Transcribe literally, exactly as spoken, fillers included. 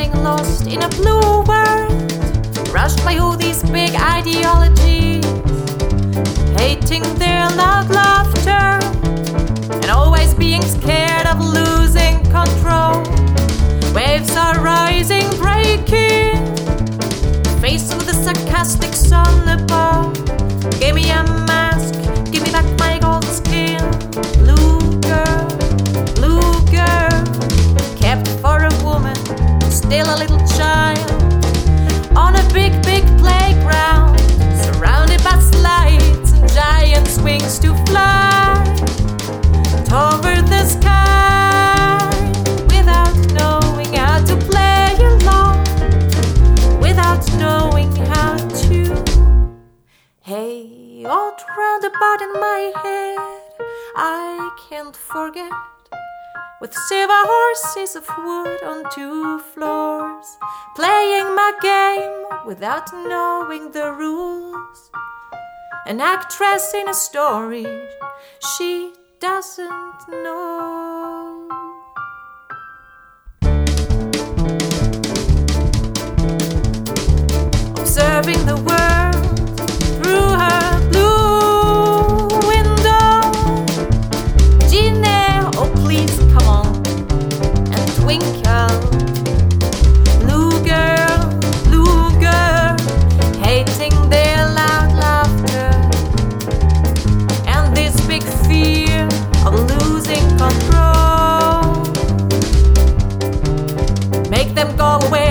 getting lost in a blue world, rushed by all these big ideologies, hating their loud laughter, and always being scared of losing control. Waves are rising, breaking, faced with a sarcastic sun above. Give me a mask, give me back my gold skin. Blue girl, blue girl, kept for a woman, still a little child, on a big, big playground, surrounded by slides and giant swings to fly toward the sky, without knowing how to play along, without knowing how to. Hey, old roundabout in my head, I can't forget, with silver horses of wood on two floors, playing my game without knowing the rules. An actress in a story she doesn't know. Observing the world through her blue window. Gina, oh please come on and twinkle. Blue girl, blue girl, hating their loud laughter and this big fear of losing control. Make them go away.